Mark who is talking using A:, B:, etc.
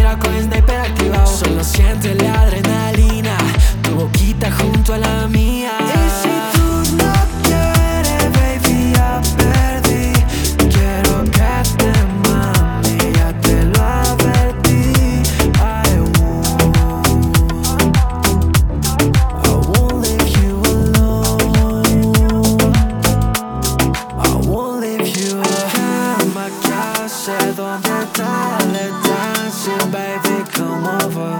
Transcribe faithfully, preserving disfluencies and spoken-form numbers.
A: berraco sniper activado. Solo siente la adrenalina, tu boquita junto a la mía.
B: Y si tú no quieres, baby, ya perdí. Quiero que te mami, ya te lo advertí. I won't, I won't leave you alone. I won't leave you alone. Cama, ¿qué hace? ¿Dónde está? Let's dance, baby, come over.